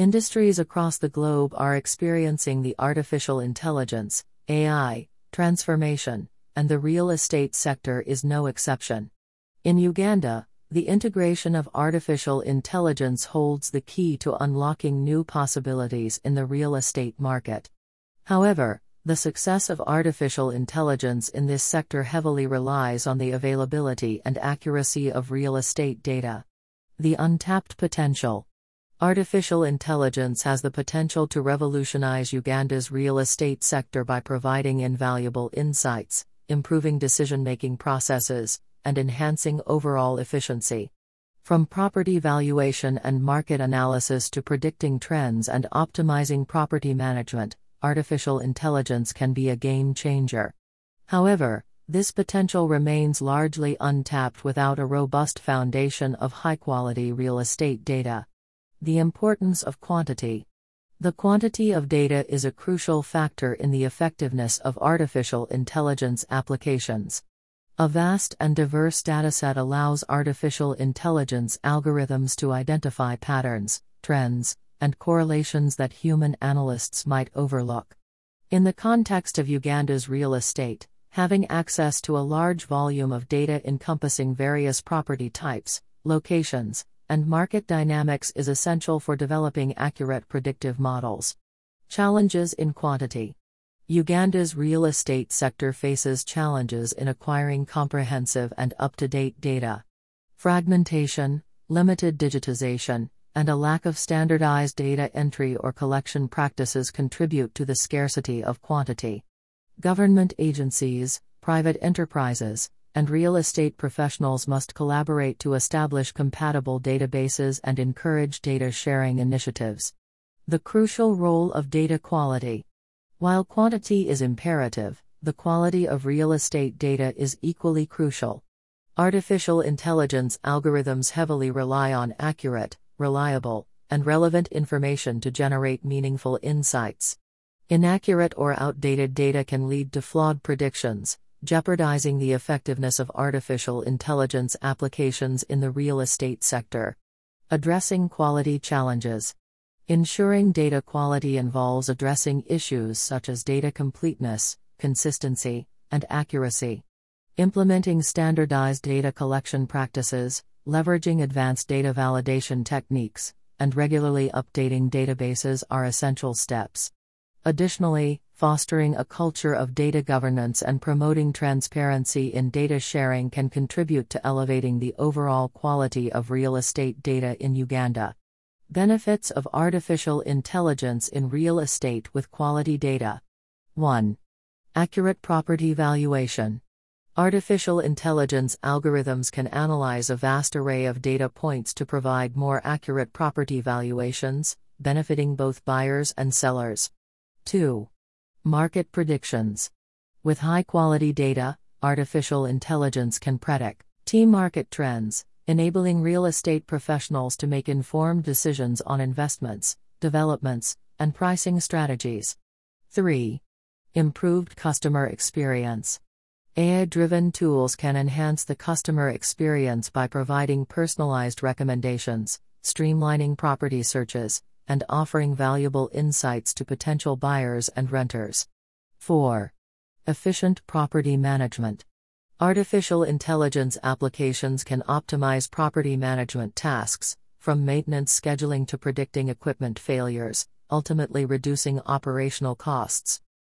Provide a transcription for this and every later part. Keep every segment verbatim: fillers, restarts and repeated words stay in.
Industries across the globe are experiencing the artificial intelligence, A I, transformation, and the real estate sector is no exception. In Uganda, the integration of artificial intelligence holds the key to unlocking new possibilities in the real estate market. However, the success of artificial intelligence in this sector heavily relies on the availability and accuracy of real estate data. The untapped potential. Artificial intelligence has the potential to revolutionize Uganda's real estate sector by providing invaluable insights, improving decision-making processes, and enhancing overall efficiency. From property valuation and market analysis to predicting trends and optimizing property management, artificial intelligence can be a game changer. However, this potential remains largely untapped without a robust foundation of high-quality real estate data. The importance of quantity. The quantity of data is a crucial factor in the effectiveness of artificial intelligence applications. A vast and diverse dataset allows artificial intelligence algorithms to identify patterns, trends, and correlations that human analysts might overlook. In the context of Uganda's real estate, having access to a large volume of data encompassing various property types, locations, and market dynamics is essential for developing accurate predictive models. Challenges in quantity. Uganda's real estate sector faces challenges in acquiring comprehensive and up-to-date data. Fragmentation, limited digitization, and a lack of standardized data entry or collection practices contribute to the scarcity of quantity. Government agencies, private enterprises, and real estate professionals must collaborate to establish compatible databases and encourage data sharing initiatives. The crucial role of data quality. While quantity is imperative, the quality of real estate data is equally crucial. Artificial intelligence algorithms heavily rely on accurate, reliable, and relevant information to generate meaningful insights. Inaccurate or outdated data can lead to flawed predictions, jeopardizing the effectiveness of artificial intelligence applications in the real estate sector. Addressing quality challenges. Ensuring data quality involves addressing issues such as data completeness, consistency, and accuracy. Implementing standardized data collection practices, leveraging advanced data validation techniques, and regularly updating databases are essential steps. Additionally, fostering a culture of data governance and promoting transparency in data sharing can contribute to elevating the overall quality of real estate data in Uganda. Benefits of artificial intelligence in real estate with quality data. one. Accurate property valuation. Artificial intelligence algorithms can analyze a vast array of data points to provide more accurate property valuations, benefiting both buyers and sellers. two. Market predictions. With high-quality data, artificial intelligence can predict key market trends, enabling real estate professionals to make informed decisions on investments, developments, and pricing strategies. three. Improved customer experience. A I-driven tools can enhance the customer experience by providing personalized recommendations, streamlining property searches, and offering valuable insights to potential buyers and renters. four. Efficient property management. Artificial intelligence applications can optimize property management tasks, from maintenance scheduling to predicting equipment failures, ultimately reducing operational costs.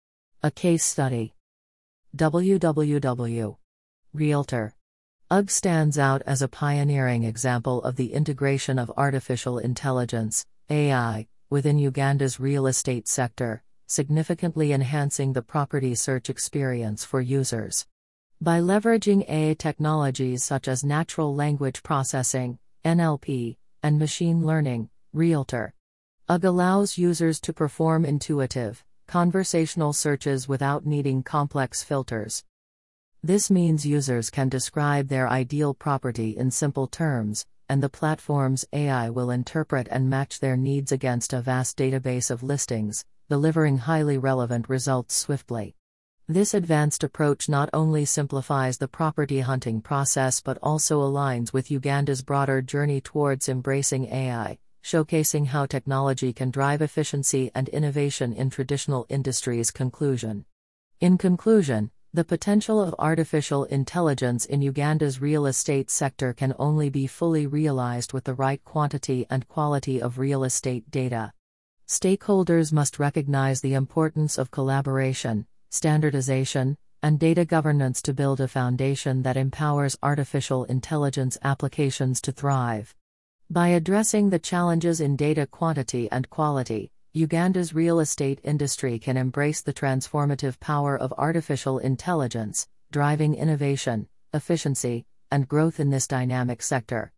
A case study. W W W. Realtor. U G stands out as a pioneering example of the integration of artificial intelligence, A I, within Uganda's real estate sector, significantly enhancing the property search experience for users. By leveraging A I technologies such as natural language processing, N L P, and machine learning, Realtor. U G allows users to perform intuitive, conversational searches without needing complex filters. This means users can describe their ideal property in simple terms, and the platform's A I will interpret and match their needs against a vast database of listings, delivering highly relevant results swiftly. This advanced approach not only simplifies the property hunting process but also aligns with Uganda's broader journey towards embracing A I, showcasing how technology can drive efficiency and innovation in traditional industries. Conclusion. In conclusion, the potential of artificial intelligence in Uganda's real estate sector can only be fully realized with the right quantity and quality of real estate data. Stakeholders must recognize the importance of collaboration, standardization, and data governance to build a foundation that empowers artificial intelligence applications to thrive. By addressing the challenges in data quantity and quality, Uganda's real estate industry can embrace the transformative power of artificial intelligence, driving innovation, efficiency, and growth in this dynamic sector.